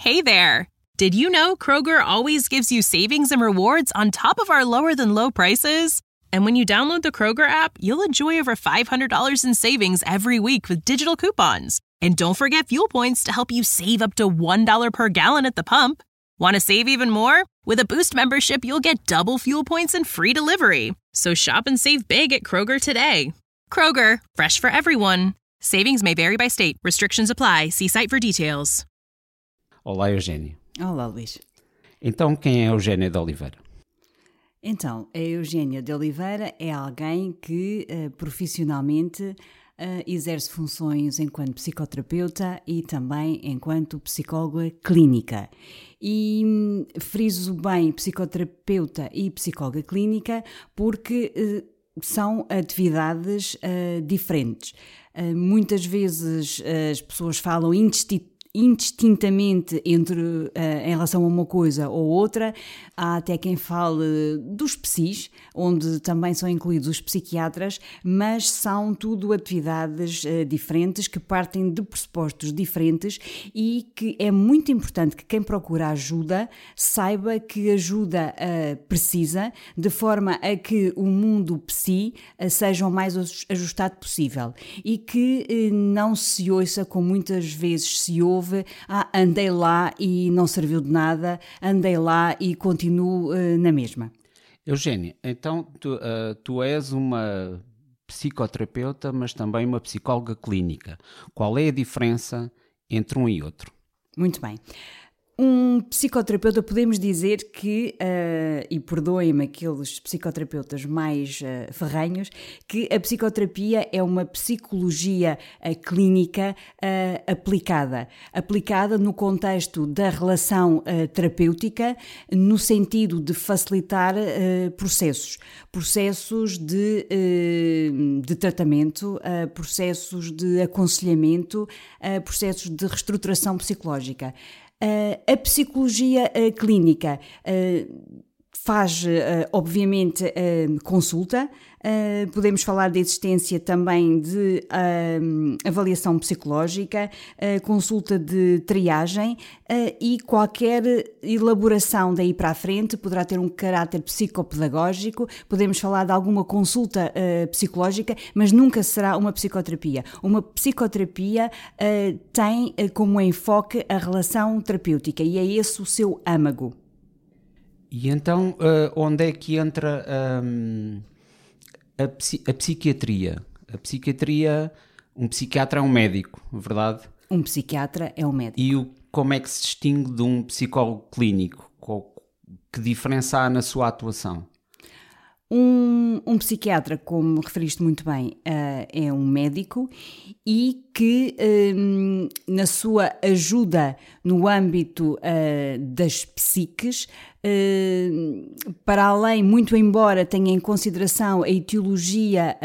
Hey there! Did you know Kroger always gives you savings and rewards on top of our lower-than-low prices? And when you download the Kroger app, you'll enjoy over $500 in savings every week with digital coupons. And don't forget fuel points to help you save up to $1 per gallon at the pump. Want to save even more? With a Boost membership, you'll get double fuel points and free delivery. So shop and save big at Kroger today. Kroger, fresh for everyone. Savings may vary by state. Restrictions apply. See site for details. Olá, Eugénia. Olá, Luís. Então, quem é Eugénia de Oliveira? Então, a Eugénia de Oliveira é alguém que profissionalmente exerce funções enquanto psicoterapeuta e também enquanto psicóloga clínica. E friso bem psicoterapeuta e psicóloga clínica porque são atividades diferentes. Muitas vezes as pessoas falam indistintamente em relação a uma coisa ou outra. Há até quem fale dos psis, onde também são incluídos os psiquiatras, mas são tudo atividades diferentes que partem de pressupostos diferentes e que é muito importante que quem procura ajuda saiba que ajuda precisa, de forma a que o mundo psi seja o mais ajustado possível e que não se ouça como muitas vezes se ouve: andei lá e não serviu de nada, andei lá e continuo na mesma. Eugénia, então tu és uma psicoterapeuta, mas também uma psicóloga clínica. Qual é a diferença entre um e outro? Muito bem. Um psicoterapeuta, podemos dizer que, e perdoem-me aqueles psicoterapeutas mais ferrenhos, que a psicoterapia é uma psicologia clínica aplicada no contexto da relação terapêutica, no sentido de facilitar processos de tratamento, processos de aconselhamento, processos de reestruturação psicológica. A psicologia clínica faz, obviamente, consulta. Podemos falar da existência também de avaliação psicológica, consulta de triagem e qualquer elaboração daí para a frente poderá ter um caráter psicopedagógico. Podemos falar de alguma consulta psicológica, mas nunca será uma psicoterapia. Uma psicoterapia tem como enfoque a relação terapêutica e é esse o seu âmago. E então, onde é que entra a psiquiatria? A psiquiatria, um psiquiatra é um médico, verdade? Um psiquiatra é um médico. E como é que se distingue de um psicólogo clínico? Que diferença há na sua atuação? Um psiquiatra, como referiste muito bem, é um médico e que na sua ajuda no âmbito das psiques, para além, muito embora tenha em consideração a etiologia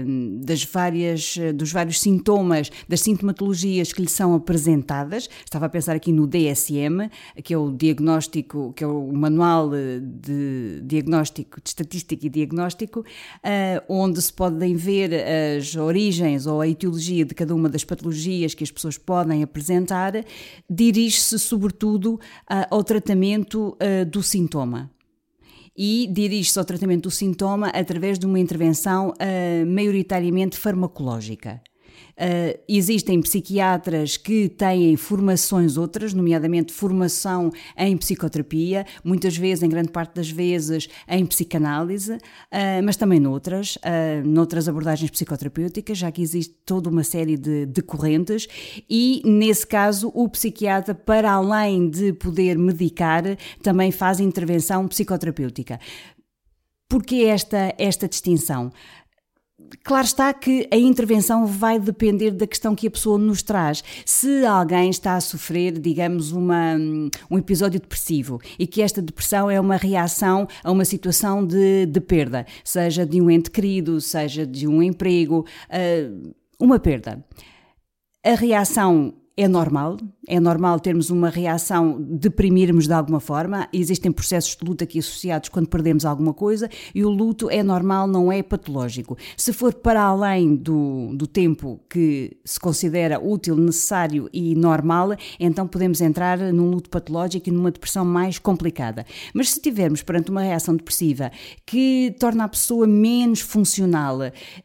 dos vários sintomas, das sintomatologias que lhe são apresentadas, estava a pensar aqui no DSM, que é o diagnóstico, que é o manual de diagnóstico, de estatística e diagnóstico, onde se podem ver as origens ou a etiologia de cada uma das patologias que as pessoas podem apresentar, dirige-se sobretudo ao tratamento do sintoma. E dirige-se ao tratamento do sintoma através de uma intervenção maioritariamente farmacológica. Existem psiquiatras que têm formações outras, nomeadamente formação em psicoterapia, muitas vezes, em grande parte das vezes, em psicanálise, mas também noutras abordagens psicoterapêuticas, já que existe toda uma série de correntes e, nesse caso, o psiquiatra, para além de poder medicar, também faz intervenção psicoterapêutica. Porquê esta distinção? Claro está que a intervenção vai depender da questão que a pessoa nos traz. Se alguém está a sofrer, digamos, um episódio depressivo e que esta depressão é uma reação a uma situação de perda, seja de um ente querido, seja de um emprego, uma perda. A reação é normal termos uma reação, deprimirmos de alguma forma, existem processos de luto aqui associados quando perdemos alguma coisa, e o luto é normal, não é patológico. Se for para além do tempo que se considera útil, necessário e normal, então podemos entrar num luto patológico e numa depressão mais complicada. Mas se estivermos perante uma reação depressiva que torna a pessoa menos funcional,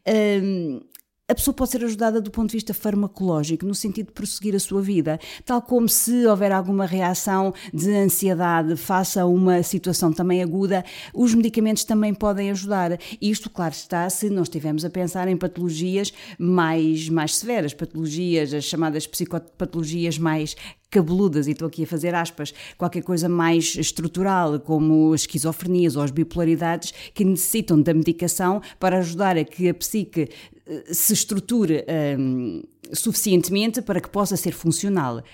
a pessoa pode ser ajudada do ponto de vista farmacológico, no sentido de prosseguir a sua vida, tal como se houver alguma reação de ansiedade face a uma situação também aguda, os medicamentos também podem ajudar. Isto, claro está, se não estivermos a pensar em patologias mais severas, patologias, as chamadas psicopatologias mais cabeludas, e estou aqui a fazer aspas, qualquer coisa mais estrutural, como as esquizofrenias ou as bipolaridades, que necessitam da medicação para ajudar a que a psique se estruture suficientemente para que possa ser funcional.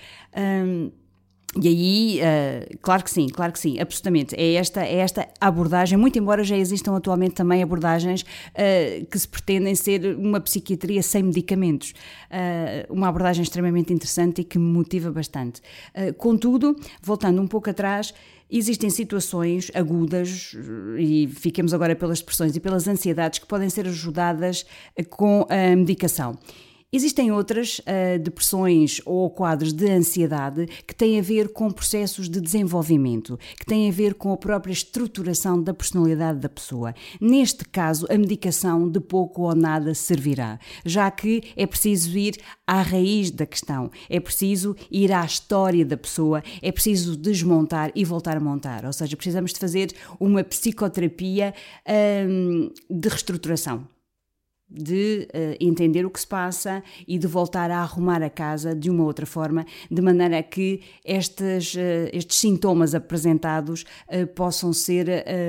E aí, claro que sim, absolutamente. É esta abordagem, muito embora já existam atualmente também abordagens que se pretendem ser uma psiquiatria sem medicamentos. Uma abordagem extremamente interessante e que me motiva bastante. Contudo, voltando um pouco atrás, existem situações agudas, e fiquemos agora pelas depressões e pelas ansiedades, que podem ser ajudadas com a medicação. Existem outras depressões ou quadros de ansiedade que têm a ver com processos de desenvolvimento, que têm a ver com a própria estruturação da personalidade da pessoa. Neste caso, a medicação de pouco ou nada servirá, já que é preciso ir à raiz da questão, é preciso ir à história da pessoa, é preciso desmontar e voltar a montar, ou seja, precisamos de fazer uma psicoterapia de reestruturação, de entender o que se passa e de voltar a arrumar a casa de uma outra forma, de maneira a que estes sintomas apresentados possam ser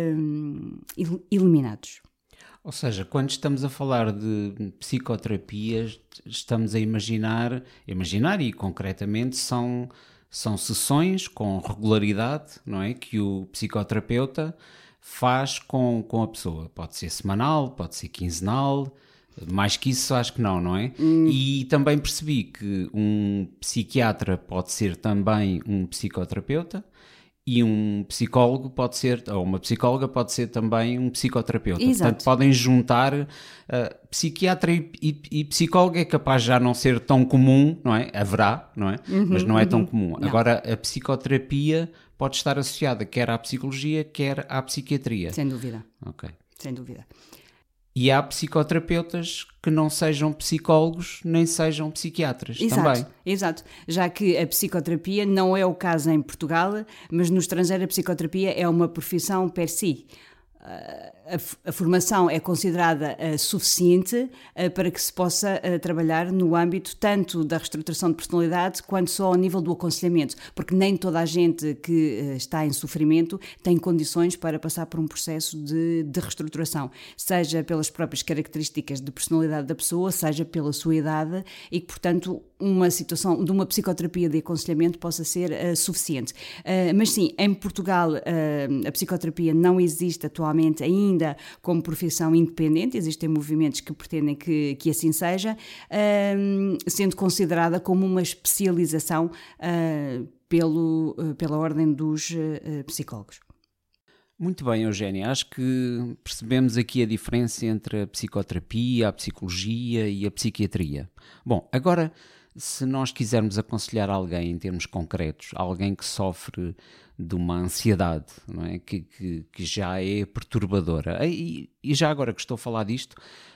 eliminados. Ou seja, quando estamos a falar de psicoterapias, estamos a imaginar e concretamente são sessões com regularidade, não é? Que o psicoterapeuta faz com a pessoa. Pode ser semanal, pode ser quinzenal, mais que isso acho que não é? E também percebi que um psiquiatra pode ser também um psicoterapeuta, e um psicólogo pode ser, ou uma psicóloga pode ser também um psicoterapeuta. Exato. Portanto, podem juntar psiquiatra e psicólogo. É capaz de já não ser tão comum, não é? Haverá, não é? Mas não é tão comum. Não. Agora, a psicoterapia pode estar associada quer à psicologia, quer à psiquiatria. Sem dúvida. Ok. Sem dúvida. E há psicoterapeutas que não sejam psicólogos nem sejam psiquiatras também. Exato, já que a psicoterapia não é o caso em Portugal, mas no estrangeiro a psicoterapia é uma profissão per si. A formação é considerada suficiente para que se possa trabalhar no âmbito tanto da reestruturação de personalidade quanto só ao nível do aconselhamento, porque nem toda a gente que está em sofrimento tem condições para passar por um processo de reestruturação, seja pelas próprias características de personalidade da pessoa, seja pela sua idade, e que, portanto, uma situação de uma psicoterapia de aconselhamento possa ser suficiente. Mas sim, em Portugal a psicoterapia não existe atualmente ainda como profissão independente, existem movimentos que pretendem que assim seja, sendo considerada como uma especialização pela ordem dos psicólogos. Muito bem, Eugénia, acho que percebemos aqui a diferença entre a psicoterapia, a psicologia e a psiquiatria. Bom, agora, se nós quisermos aconselhar alguém em termos concretos, alguém que sofre de uma ansiedade, não é? que já é perturbadora, e já agora que estou a falar disto,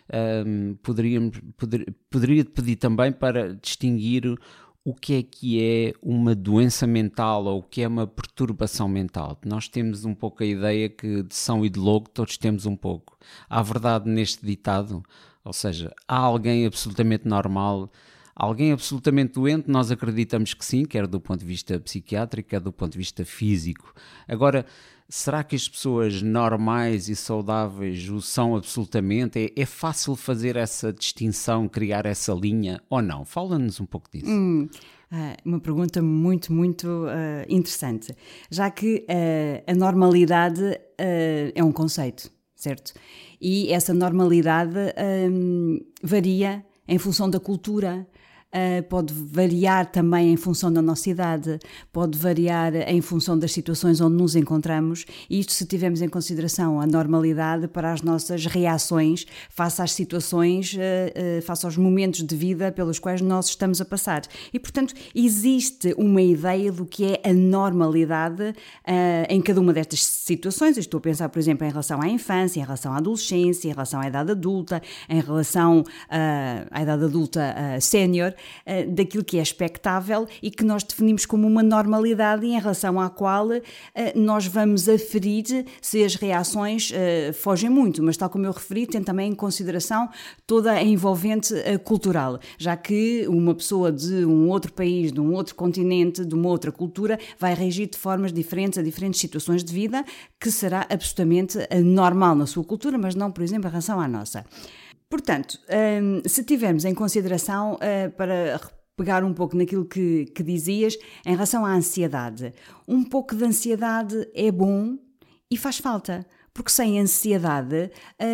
poderia pedir também para distinguir o que é uma doença mental ou o que é uma perturbação mental. Nós temos um pouco a ideia que de São e de Logo todos temos um pouco. Há verdade neste ditado? Ou seja, há alguém absolutamente normal, alguém absolutamente doente? Nós acreditamos que sim, quer do ponto de vista psiquiátrico, quer do ponto de vista físico. Agora, será que as pessoas normais e saudáveis o são absolutamente? É fácil fazer essa distinção, criar essa linha ou não? Fala-nos um pouco disso. Uma pergunta muito, muito interessante, já que a normalidade é um conceito, certo? E essa normalidade varia em função da cultura, pode variar também em função da nossa idade, pode variar em função das situações onde nos encontramos, e isto se tivermos em consideração a normalidade para as nossas reações face às situações, face aos momentos de vida pelos quais nós estamos a passar. E, portanto, existe uma ideia do que é a normalidade em cada uma destas situações. Eu estou a pensar, por exemplo, em relação à infância, em relação à adolescência, em relação à idade adulta, em relação à idade adulta sénior, daquilo que é expectável e que nós definimos como uma normalidade e em relação à qual nós vamos aferir se as reações fogem muito, mas tal como eu referi, tem também em consideração toda a envolvente cultural, já que uma pessoa de um outro país, de um outro continente, de uma outra cultura, vai reagir de formas diferentes a diferentes situações de vida, que será absolutamente normal na sua cultura, mas não, por exemplo, em relação à nossa. Portanto, se tivermos em consideração, para pegar um pouco naquilo que dizias, em relação à ansiedade, um pouco de ansiedade é bom e faz falta, porque sem ansiedade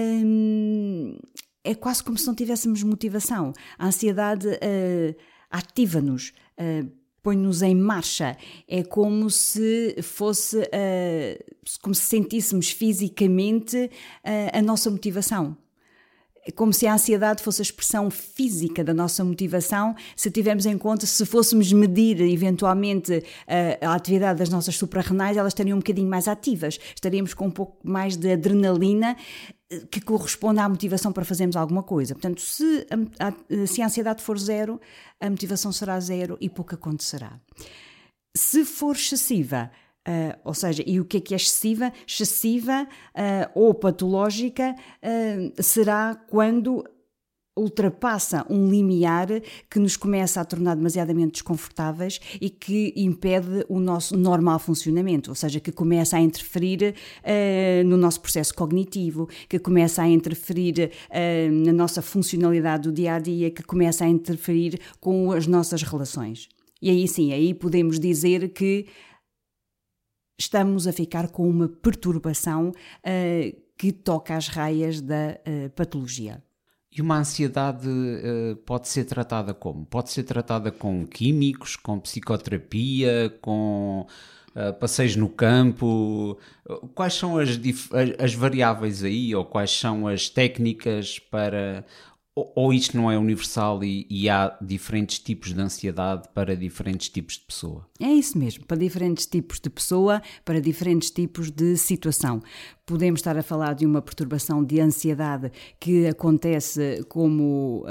é quase como se não tivéssemos motivação. A ansiedade ativa-nos, põe-nos em marcha, é como se fosse, como se sentíssemos fisicamente a nossa motivação. É como se a ansiedade fosse a expressão física da nossa motivação, se tivermos em conta, se fôssemos medir eventualmente a atividade das nossas suprarrenais, elas estariam um bocadinho mais ativas, estaríamos com um pouco mais de adrenalina que corresponde à motivação para fazermos alguma coisa. Portanto, se a ansiedade for zero, a motivação será zero e pouco acontecerá. Se for excessiva, ou seja, e o que é excessiva? Excessiva ou patológica será quando ultrapassa um limiar que nos começa a tornar demasiadamente desconfortáveis e que impede o nosso normal funcionamento, ou seja, que começa a interferir no nosso processo cognitivo, que começa a interferir na nossa funcionalidade do dia-a-dia, que começa a interferir com as nossas relações. E aí sim, aí podemos dizer que estamos a ficar com uma perturbação que toca às raias da patologia. E uma ansiedade pode ser tratada como? Pode ser tratada com químicos, com psicoterapia, com passeios no campo? Quais são as variáveis aí, ou quais são as técnicas para... Ou isto não é universal e há diferentes tipos de ansiedade para diferentes tipos de pessoa? É isso mesmo, para diferentes tipos de pessoa, para diferentes tipos de situação. Podemos estar a falar de uma perturbação de ansiedade que acontece como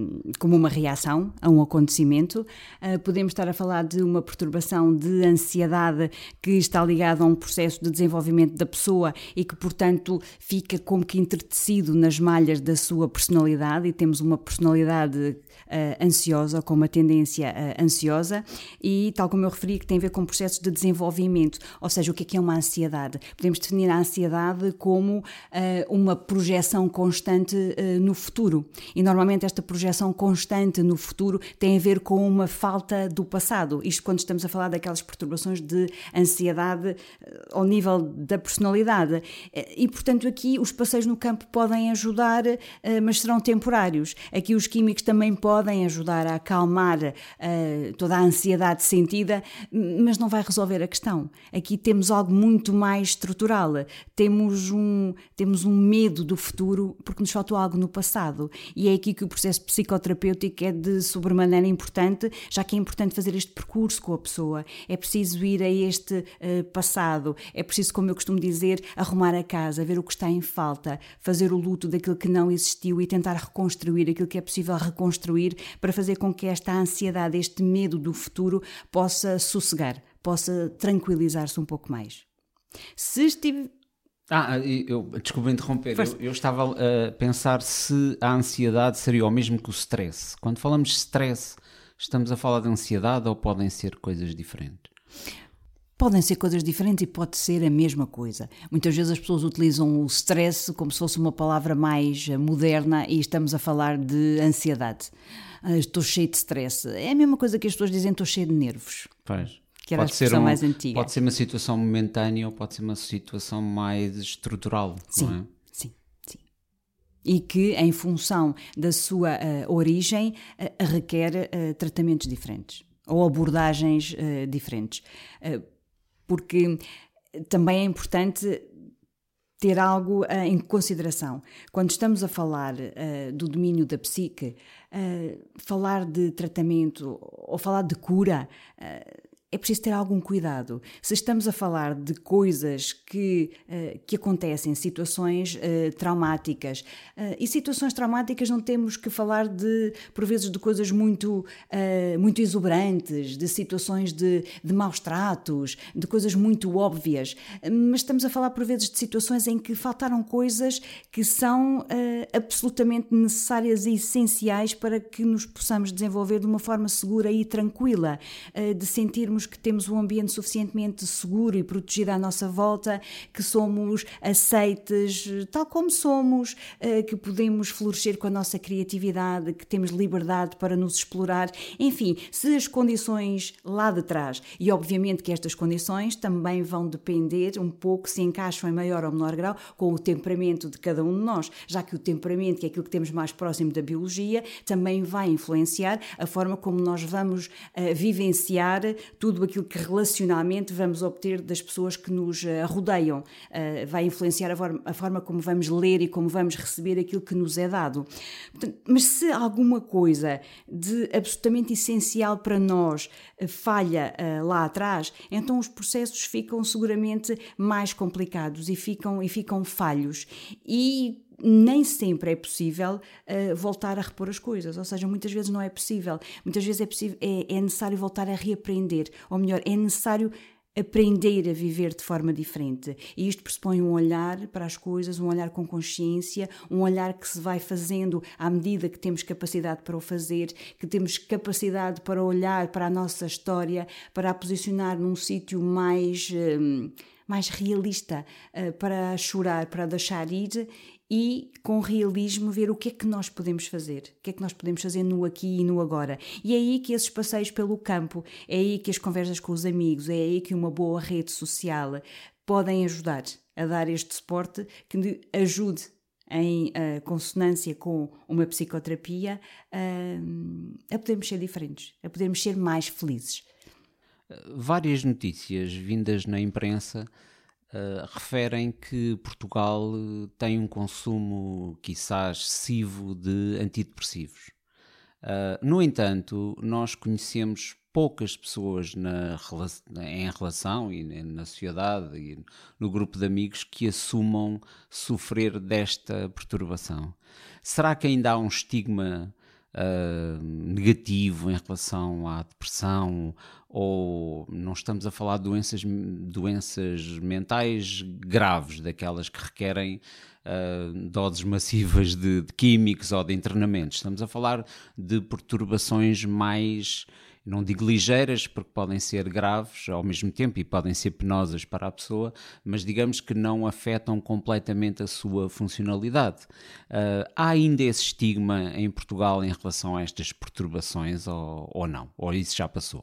uma reação a um acontecimento. Podemos estar a falar de uma perturbação de ansiedade que está ligada a um processo de desenvolvimento da pessoa e que, portanto, fica como que entretecido nas malhas da sua personalidade, e temos uma personalidade ansiosa, com uma tendência ansiosa, e tal como eu referi, que tem a ver com processos de desenvolvimento. Ou seja, o que é uma ansiedade? Podemos definir a ansiedade como uma projeção constante no futuro, e normalmente esta projeção constante no futuro tem a ver com uma falta do passado, isto quando estamos a falar daquelas perturbações de ansiedade ao nível da personalidade, e portanto aqui os passeios no campo podem ajudar, mas serão temporários. Aqui os químicos também podem ajudar a acalmar toda a ansiedade sentida, mas não vai resolver a questão. Aqui temos algo muito mais estrutural, temos um medo do futuro porque nos faltou algo no passado, e é aqui que o processo psicoterapêutico é de sobremaneira importante, já que é importante fazer este percurso com a pessoa, é preciso ir a este passado, é preciso, como eu costumo dizer, arrumar a casa, ver o que está em falta, fazer o luto daquilo que não existiu e tentar reconstruir aquilo que é possível reconstruir para fazer com que esta ansiedade, este medo do futuro possa sossegar, possa tranquilizar-se um pouco mais. Se estive... Desculpa interromper, eu estava a pensar se a ansiedade seria o mesmo que o stress. Quando falamos de stress, estamos a falar de ansiedade ou podem ser coisas diferentes? Podem ser coisas diferentes e pode ser a mesma coisa. Muitas vezes as pessoas utilizam o stress como se fosse uma palavra mais moderna e estamos a falar de ansiedade. Estou cheio de stress. É a mesma coisa que as pessoas dizem, estou cheio de nervos. Pois. Que era a expressão mais antiga. Pode ser uma situação momentânea ou pode ser uma situação mais estrutural, sim, não é? Sim. e que, em função da sua origem, requer tratamentos diferentes ou abordagens diferentes. Porque também é importante ter algo em consideração. Quando estamos a falar do domínio da psique, falar de tratamento ou falar de cura, é preciso ter algum cuidado. Se estamos a falar de coisas que acontecem, situações traumáticas, e situações traumáticas não temos que falar por vezes de coisas muito exuberantes, de situações de maus tratos, de coisas muito óbvias, mas estamos a falar por vezes de situações em que faltaram coisas que são absolutamente necessárias e essenciais para que nos possamos desenvolver de uma forma segura e tranquila, de sentirmos que temos um ambiente suficientemente seguro e protegido à nossa volta, que somos aceites tal como somos, que podemos florescer com a nossa criatividade, que temos liberdade para nos explorar. Enfim, se as condições lá de trás, e obviamente que estas condições também vão depender um pouco, se encaixam em maior ou menor grau, com o temperamento de cada um de nós, já que o temperamento, que é aquilo que temos mais próximo da biologia, também vai influenciar a forma como nós vamos vivenciar tudo aquilo que relacionalmente vamos obter das pessoas que nos rodeiam. Vai influenciar a forma como vamos ler e como vamos receber aquilo que nos é dado. Portanto, mas se alguma coisa de absolutamente essencial para nós falha lá atrás, então os processos ficam seguramente mais complicados e ficam falhos. E nem sempre é possível voltar a repor as coisas, ou seja, muitas vezes não é possível, muitas vezes é necessário voltar a reaprender, ou melhor, é necessário aprender a viver de forma diferente, e isto pressupõe um olhar para as coisas, um olhar com consciência, um olhar que se vai fazendo à medida que temos capacidade para o fazer, que temos capacidade para olhar para a nossa história, para a posicionar num sítio mais realista, para chorar, para deixar ir, e com realismo ver o que é que nós podemos fazer, o que é que nós podemos fazer no aqui e no agora. E é aí que esses passeios pelo campo, é aí que as conversas com os amigos, é aí que uma boa rede social podem ajudar a dar este suporte que ajude em consonância com uma psicoterapia a podermos ser diferentes, a podermos ser mais felizes. Várias notícias vindas na imprensa referem que Portugal tem um consumo, quiçá, excessivo de antidepressivos. No entanto, nós conhecemos poucas pessoas em relação e na sociedade e no grupo de amigos que assumam sofrer desta perturbação. Será que ainda há um estigma negativo em relação à depressão, ou não estamos a falar de doenças mentais graves, daquelas que requerem doses massivas de químicos ou de internamentos? Estamos a falar de perturbações mais, não digo ligeiras, porque podem ser graves ao mesmo tempo e podem ser penosas para a pessoa, mas digamos que não afetam completamente a sua funcionalidade. Há ainda esse estigma em Portugal em relação a estas perturbações ou não? Ou isso já passou?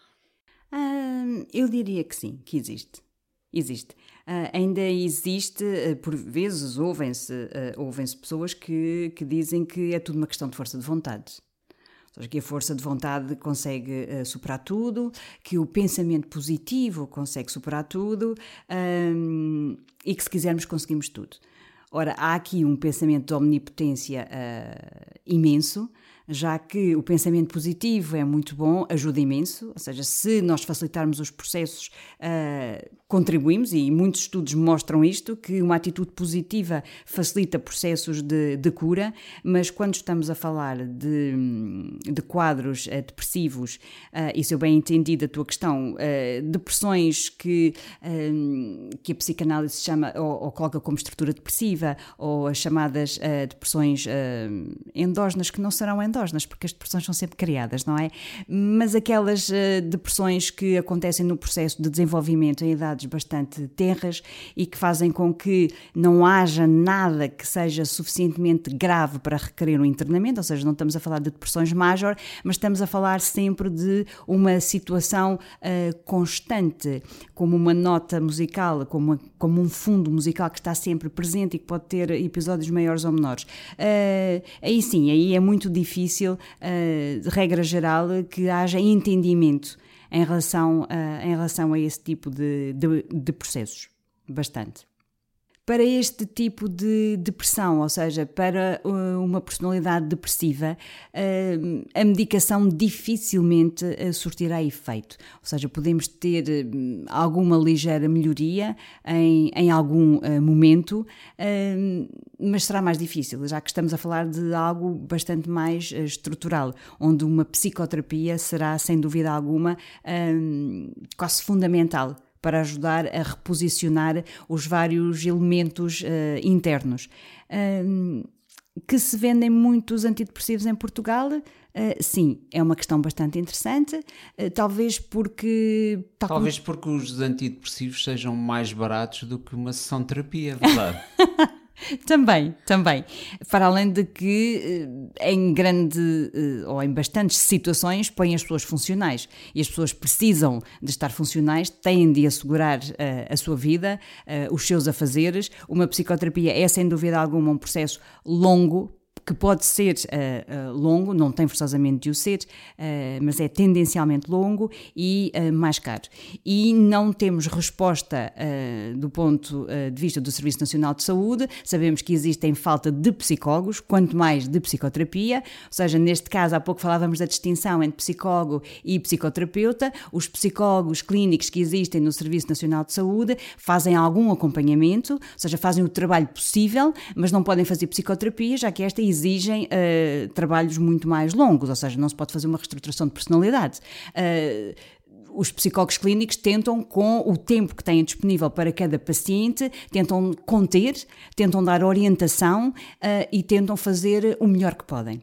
Eu diria que sim, que existe. Ainda existe, por vezes ouvem-se pessoas que dizem que é tudo uma questão de força de vontade. Ou seja, que a força de vontade consegue superar tudo, que o pensamento positivo consegue superar tudo, e que se quisermos conseguimos tudo. Ora, há aqui um pensamento de omnipotência imenso, já que o pensamento positivo é muito bom, ajuda imenso, ou seja, se nós facilitarmos os processos, contribuímos, e muitos estudos mostram isto, que uma atitude positiva facilita processos de cura, mas quando estamos a falar de quadros depressivos, e se eu bem entendi da tua questão, depressões que a psicanálise chama ou coloca como estrutura depressiva, ou as chamadas depressões endógenas, que não serão endógenas, endógenas, porque as depressões são sempre criadas, não é? Mas aquelas depressões que acontecem no processo de desenvolvimento em idades bastante tenras e que fazem com que não haja nada que seja suficientemente grave para requerer um internamento, ou seja, não estamos a falar de depressões major, mas estamos a falar sempre de uma situação constante, como uma nota musical, como um fundo musical que está sempre presente e que pode ter episódios maiores ou menores. Aí sim, aí é muito difícil, de regra geral, que haja entendimento em relação a esse tipo de processos. Bastante. Para este tipo de depressão, ou seja, para uma personalidade depressiva, a medicação dificilmente surtirá efeito. Ou seja, podemos ter alguma ligeira melhoria em algum momento, mas será mais difícil, já que estamos a falar de algo bastante mais estrutural, onde uma psicoterapia será, sem dúvida alguma, quase fundamental para ajudar a reposicionar os vários elementos internos. Que se vendem muitos antidepressivos em Portugal? Sim, é uma questão bastante interessante, talvez porque os antidepressivos sejam mais baratos do que uma sessão de terapia, é verdade? Também. Para além de que em bastantes situações põem as pessoas funcionais e as pessoas precisam de estar funcionais, têm de assegurar a sua vida, os seus afazeres. Uma psicoterapia é sem dúvida alguma um processo longo, que pode ser longo, não tem forçosamente de o ser, mas é tendencialmente longo e mais caro. E não temos resposta do ponto de vista do Serviço Nacional de Saúde. Sabemos que existem falta de psicólogos, quanto mais de psicoterapia, ou seja, neste caso, há pouco falávamos da distinção entre psicólogo e psicoterapeuta. Os psicólogos clínicos que existem no Serviço Nacional de Saúde fazem algum acompanhamento, ou seja, fazem o trabalho possível, mas não podem fazer psicoterapia, já que esta exigem trabalhos muito mais longos, ou seja, não se pode fazer uma reestruturação de personalidade. Os psicólogos clínicos tentam, com o tempo que têm disponível para cada paciente, tentam conter, tentam dar orientação e tentam fazer o melhor que podem.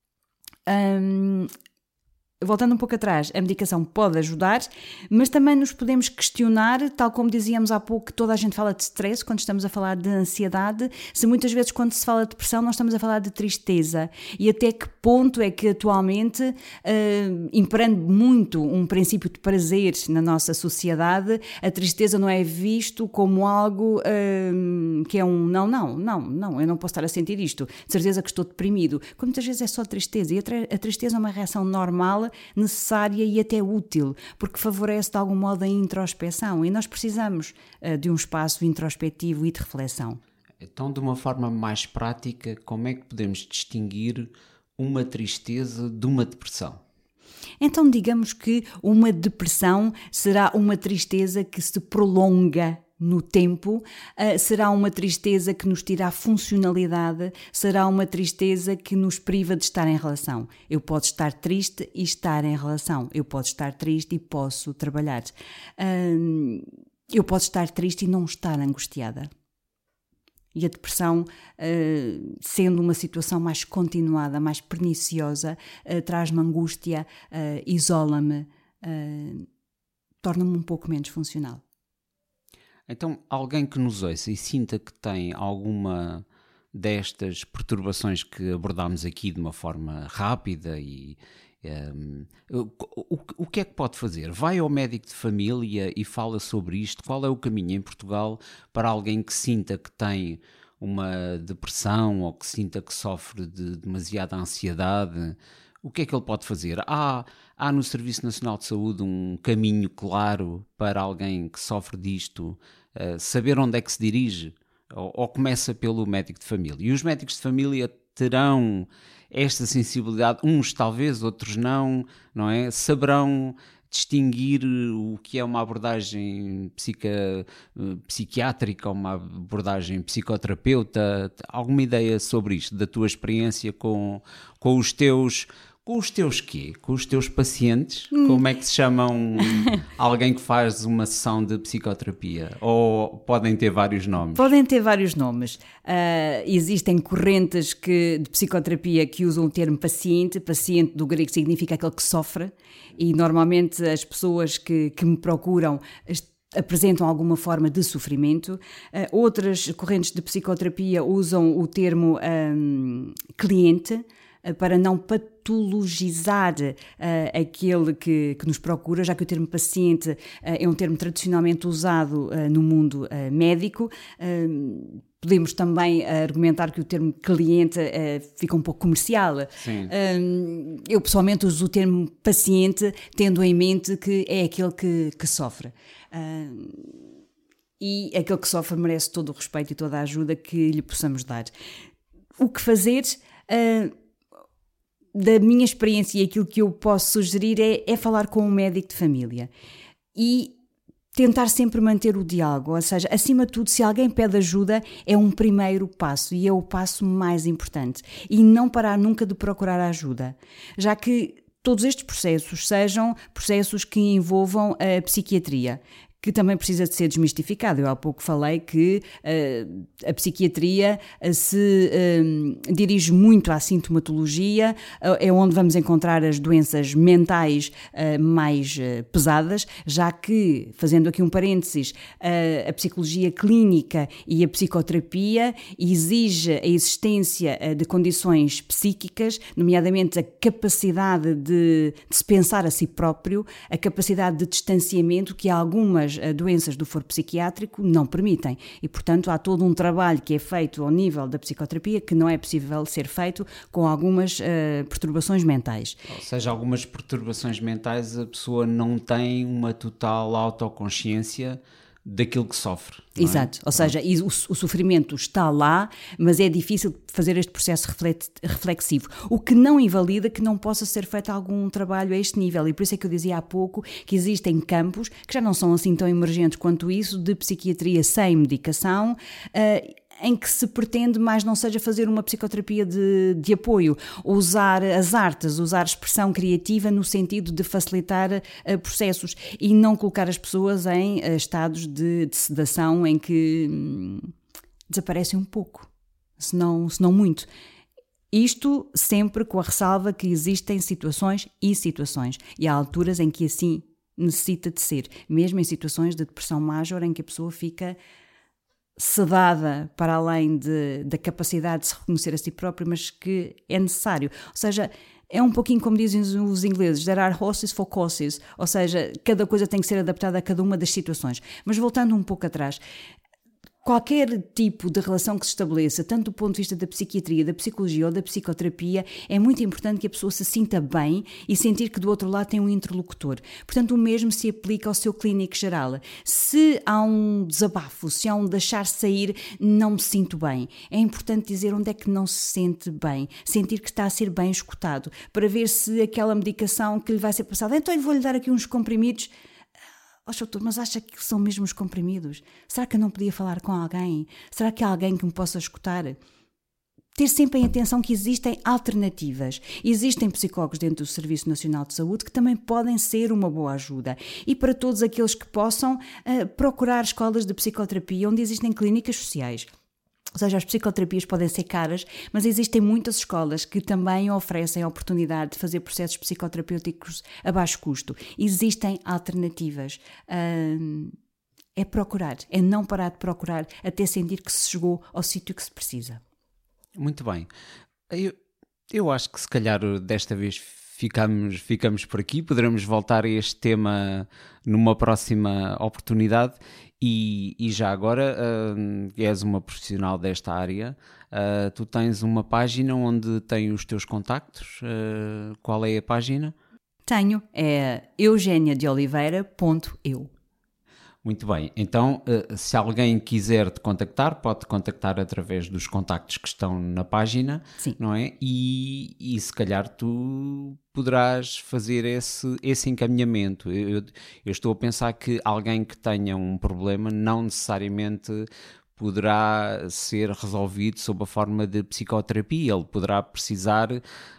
Voltando um pouco atrás, a medicação pode ajudar, mas também nos podemos questionar, tal como dizíamos há pouco, que toda a gente fala de stress quando estamos a falar de ansiedade, se muitas vezes quando se fala de depressão nós estamos a falar de tristeza, e até que ponto é que atualmente, imperando muito um princípio de prazer na nossa sociedade, a tristeza não é visto como algo que é um não, eu não posso estar a sentir isto, de certeza que estou deprimido, quando muitas vezes é só tristeza, e a tristeza é uma reação normal, necessária e até útil, porque favorece de algum modo a introspeção, e nós precisamos de um espaço introspectivo e de reflexão. Então, de uma forma mais prática, como é que podemos distinguir uma tristeza de uma depressão? Então, digamos que uma depressão será uma tristeza que se prolonga no tempo, será uma tristeza que nos tira a funcionalidade, será uma tristeza que nos priva de estar em relação. Eu posso estar triste e estar em relação, eu posso estar triste e posso trabalhar, eu posso estar triste e não estar angustiada. E a depressão, sendo uma situação mais continuada, mais perniciosa, traz-me angústia, isola-me, torna-me um pouco menos funcional. Então, alguém que nos ouça e sinta que tem alguma destas perturbações que abordámos aqui de uma forma rápida o que é que pode fazer? Vai ao médico de família e fala sobre isto? Qual é o caminho em Portugal para alguém que sinta que tem uma depressão ou que sinta que sofre de demasiada ansiedade? O que é que ele pode fazer? Há no Serviço Nacional de Saúde um caminho claro para alguém que sofre disto, saber onde é que se dirige? Ou começa pelo médico de família? E os médicos de família terão esta sensibilidade, uns talvez, outros não é? Saberão distinguir o que é uma abordagem psiquiátrica, uma abordagem psicoterapeuta? Alguma ideia sobre isto, da tua experiência com os teus Com os teus quê? Com os teus pacientes? Como é que se chamam alguém que faz uma sessão de psicoterapia? Ou podem ter vários nomes? Podem ter vários nomes. Existem correntes de psicoterapia que usam o termo paciente. Paciente do grego significa aquele que sofre, e normalmente as pessoas que me procuram apresentam alguma forma de sofrimento. Outras correntes de psicoterapia usam o termo cliente, para não patologizar aquele que nos procura, já que o termo paciente é um termo tradicionalmente usado no mundo médico. Podemos também argumentar que o termo cliente fica um pouco comercial. Sim. Eu pessoalmente uso o termo paciente, tendo em mente que é aquele que sofre. E aquele que sofre merece todo o respeito e toda a ajuda que lhe possamos dar. O que fazer? Da minha experiência, e aquilo que eu posso sugerir é falar com um médico de família e tentar sempre manter o diálogo. Ou seja, acima de tudo, se alguém pede ajuda, é um primeiro passo e é o passo mais importante, e não parar nunca de procurar ajuda, já que todos estes processos sejam processos que envolvam a psiquiatria, que também precisa de ser desmistificado. Eu há pouco falei que a psiquiatria se dirige muito à sintomatologia, é onde vamos encontrar as doenças mentais mais pesadas, já que, fazendo aqui um parênteses, a psicologia clínica e a psicoterapia exige a existência de condições psíquicas, nomeadamente a capacidade de se pensar a si próprio, a capacidade de distanciamento que algumas doenças do foro psiquiátrico não permitem, e portanto há todo um trabalho que é feito ao nível da psicoterapia que não é possível ser feito com algumas perturbações mentais. Ou seja, algumas perturbações mentais a pessoa não tem uma total autoconsciência daquilo que sofre. Exato, ou seja, o sofrimento está lá, mas é difícil fazer este processo reflexivo, o que não invalida que não possa ser feito algum trabalho a este nível, e por isso é que eu dizia há pouco que existem campos que já não são assim tão emergentes quanto isso, de psiquiatria sem medicação, em que se pretende mais não seja fazer uma psicoterapia de apoio, usar as artes, usar a expressão criativa no sentido de facilitar processos e não colocar as pessoas em estados de sedação em que desaparecem um pouco, se não muito. Isto sempre com a ressalva que existem situações e situações, e há alturas em que assim necessita de ser, mesmo em situações de depressão major em que a pessoa fica sedada para além da capacidade de se reconhecer a si próprio, mas que é necessário. Ou seja, é um pouquinho como dizem os ingleses, there are horses for courses, ou seja, cada coisa tem que ser adaptada a cada uma das situações. Mas voltando um pouco atrás, qualquer tipo de relação que se estabeleça, tanto do ponto de vista da psiquiatria, da psicologia ou da psicoterapia, é muito importante que a pessoa se sinta bem e sentir que do outro lado tem um interlocutor. Portanto, o mesmo se aplica ao seu clínico geral. Se há um desabafo, se há um deixar sair, não me sinto bem, é importante dizer onde é que não se sente bem, sentir que está a ser bem escutado, para ver se aquela medicação que lhe vai ser passada, então eu vou-lhe dar aqui uns comprimidos. Doutor, mas acha que são mesmo os comprimidos? Será que eu não podia falar com alguém? Será que há alguém que me possa escutar? Ter sempre em atenção que existem alternativas. Existem psicólogos dentro do Serviço Nacional de Saúde que também podem ser uma boa ajuda. E para todos aqueles que possam procurar escolas de psicoterapia onde existem clínicas sociais. Ou seja, as psicoterapias podem ser caras, mas existem muitas escolas que também oferecem a oportunidade de fazer processos psicoterapêuticos a baixo custo. Existem alternativas. É procurar, é não parar de procurar até sentir que se chegou ao sítio que se precisa. Muito bem. Eu acho que se calhar desta vez ficamos por aqui. Poderemos voltar a este tema numa próxima oportunidade. E já agora, és uma profissional desta área, tu tens uma página onde tem os teus contactos. Qual é a página? Tenho, é eugeniadeoliveira.eu. Muito bem, então se alguém quiser te contactar, pode te contactar através dos contactos que estão na página. Sim. Não é? E se calhar tu poderás fazer esse encaminhamento. Eu estou a pensar que alguém que tenha um problema não necessariamente poderá ser resolvido sob a forma de psicoterapia. Ele poderá precisar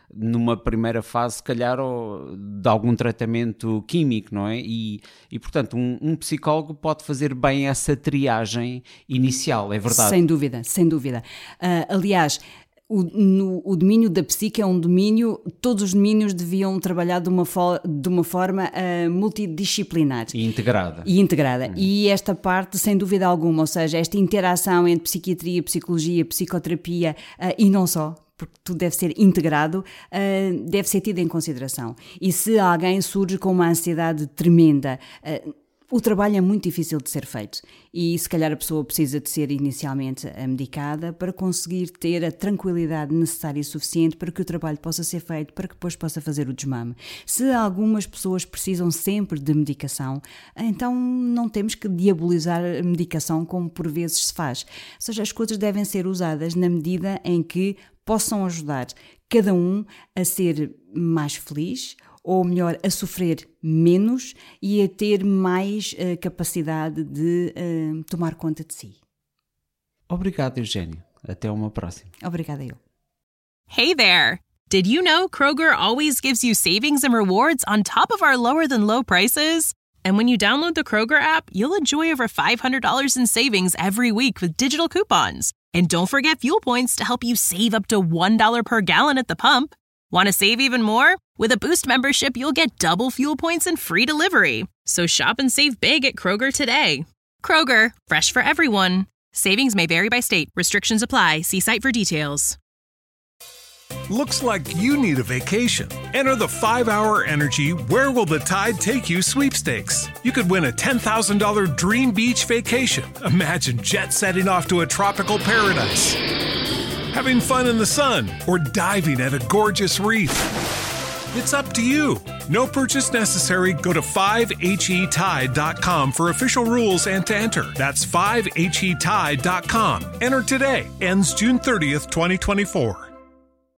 numa primeira fase, se calhar, de algum tratamento químico, não é? E portanto, um psicólogo pode fazer bem essa triagem inicial, é verdade? Sem dúvida, sem dúvida. Aliás, o domínio da psique é um domínio, todos os domínios deviam trabalhar de uma forma multidisciplinar. E integrada. E esta parte, sem dúvida alguma, ou seja, esta interação entre psiquiatria, psicologia, psicoterapia e não só, porque tudo deve ser integrado, deve ser tido em consideração. E se alguém surge com uma ansiedade tremenda, o trabalho é muito difícil de ser feito e se calhar a pessoa precisa de ser inicialmente medicada para conseguir ter a tranquilidade necessária e suficiente para que o trabalho possa ser feito, para que depois possa fazer o desmame. Se algumas pessoas precisam sempre de medicação, então não temos que diabolizar a medicação como por vezes se faz. Ou seja, as coisas devem ser usadas na medida em que possam ajudar cada um a ser mais feliz, ou melhor, a sofrer menos e a ter mais capacidade de tomar conta de si. Obrigado, Eugênio. Até uma próxima. Obrigada eu. Hey there! Did you know Kroger always gives you savings and rewards on top of our lower-than-low prices? And when you download the Kroger app, you'll enjoy over $500 in savings every week with digital coupons. And don't forget fuel points to help you save up to $1 per gallon at the pump. Want to save even more? With a Boost membership, you'll get double fuel points and free delivery. So shop and save big at Kroger today. Kroger, fresh for everyone. Savings may vary by state. Restrictions apply. See site for details. Looks like you need a vacation. Enter the 5-Hour Energy Where Will the Tide Take You sweepstakes. You could win a $10,000 dream beach vacation. Imagine jet-setting off to a tropical paradise, having fun in the sun, or diving at a gorgeous reef. It's up to you. No purchase necessary. Go to 5HETide.com for official rules and to enter. That's 5HETide.com. Enter today. Ends June 30th, 2024.